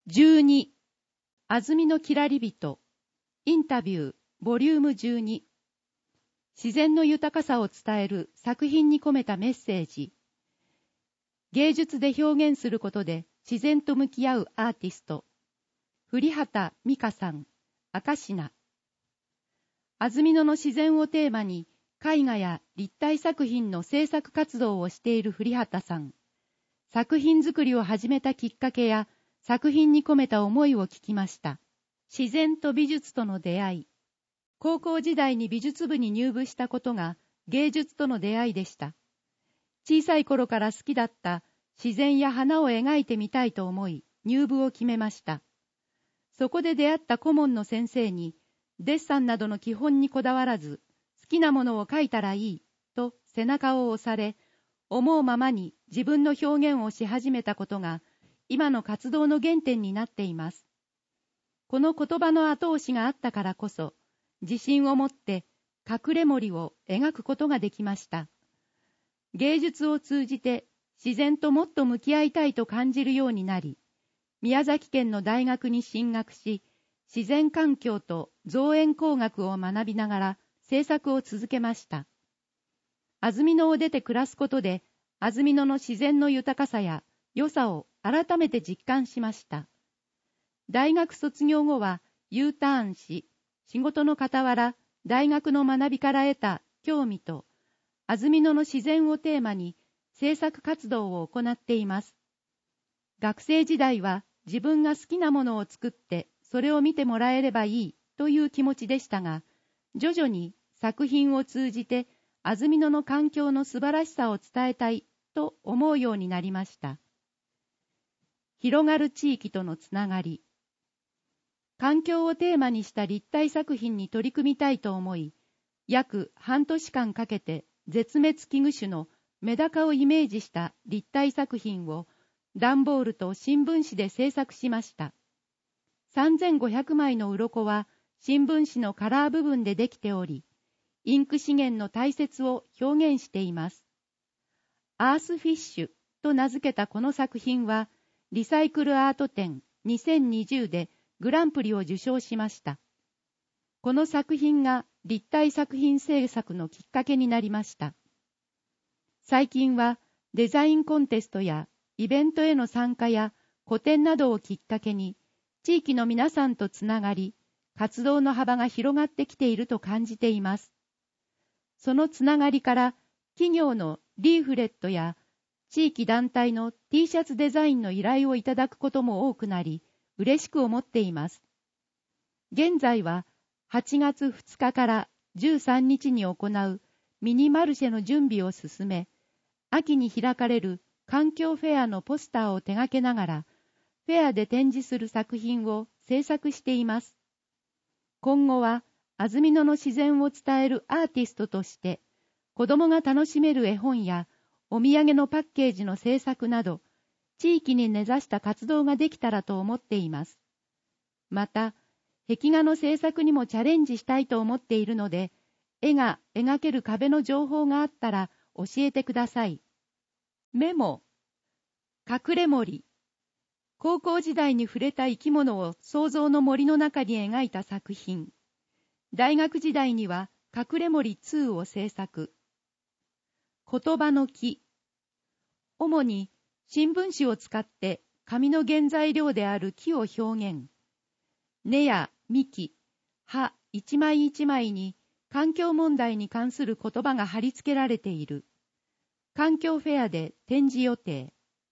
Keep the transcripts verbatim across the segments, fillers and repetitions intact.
じゅうに、安曇のきらりびと、インタビュー、ボリュームじゅうに。自然の豊かさを伝える作品に込めたメッセージ。芸術で表現することで自然と向き合うアーティスト。降畑美香さん、明石名。安曇野の自然をテーマに、絵画や立体作品の制作活動をしている降畑さん。作品作りを始めたきっかけや、作品に込めた思いを聞きました。自然と美術との出会い。高校時代に美術部に入部したことが芸術との出会いでした。小さい頃から好きだった自然や花を描いてみたいと思い入部を決めました。そこで出会った顧問の先生に、デッサンなどの基本にこだわらず、好きなものを描いたらいいと背中を押され、思うままに自分の表現をし始めたことが、今の活動の原点になっています。この言葉の後押しがあったからこそ、自信を持って隠れ森を描くことができました。芸術を通じて自然ともっと向き合いたいと感じるようになり、宮崎県の大学に進学し、自然環境と造園工学を学びながら制作を続けました。安曇野を出て暮らすことで、安曇野の自然の豊かさや良さを改めて実感しました。大学卒業後は U ターンし、仕事の傍ら大学の学びから得た興味と、安曇野の自然をテーマに制作活動を行っています。学生時代は自分が好きなものを作ってそれを見てもらえればいいという気持ちでしたが、徐々に作品を通じて安曇野の環境の素晴らしさを伝えたいと思うようになりました。広がる地域とのつながり。環境をテーマにした立体作品に取り組みたいと思い、約半年間かけて絶滅危惧種のメダカをイメージした立体作品を段ボールと新聞紙で制作しました。さんぜんごひゃくまいの鱗は新聞紙のカラー部分でできており、インク資源の大切を表現しています。アースフィッシュと名付けたこの作品は、リサイクルアート展にせんにじゅうでグランプリを受賞しました。この作品が立体作品制作のきっかけになりました。最近はデザインコンテストやイベントへの参加や個展などをきっかけに、地域の皆さんとつながり、活動の幅が広がってきていると感じています。そのつながりから企業のリーフレットや地域団体の T シャツデザインの依頼をいただくことも多くなり、嬉しく思っています。現在ははちがつふつかからじゅうさんにちに行うミニマルシェの準備を進め、秋に開かれる環境フェアのポスターを手掛けながら、フェアで展示する作品を制作しています。今後は安曇野の自然を伝えるアーティストとして、子どもが楽しめる絵本やお土産のパッケージの制作など、地域に根ざした活動ができたらと思っています。また、壁画の制作にもチャレンジしたいと思っているので、絵が描ける壁の情報があったら教えてください。メモ。隠れ森。高校時代に触れた生き物を想像の森の中に描いた作品。大学時代には隠れ森にを制作。言葉の木。主に新聞紙を使って紙の原材料である木を表現。根や幹、葉一枚一枚に環境問題に関する言葉が貼り付けられている。環境フェアで展示予定。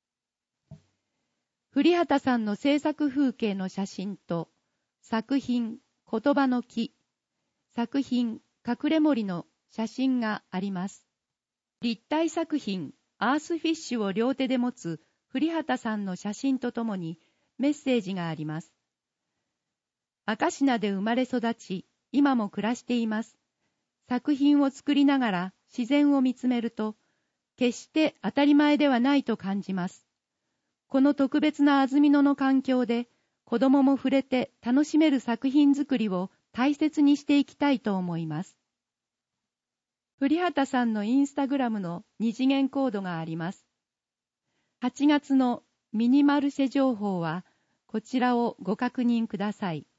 降畑さんの制作風景の写真と作品言葉の木、作品隠れ森の写真があります。立体作品アースフィッシュを両手で持つ降畑さんの写真とともにメッセージがあります。明石名で生まれ育ち、今も暮らしています。作品を作りながら自然を見つめると、決して当たり前ではないと感じます。この特別な安曇野の環境で、子どもも触れて楽しめる作品作りを大切にしていきたいと思います。降畑さんのインスタグラムの二次元コードがあります。はちがつのミニマルシェ情報は、 こちらをご確認ください。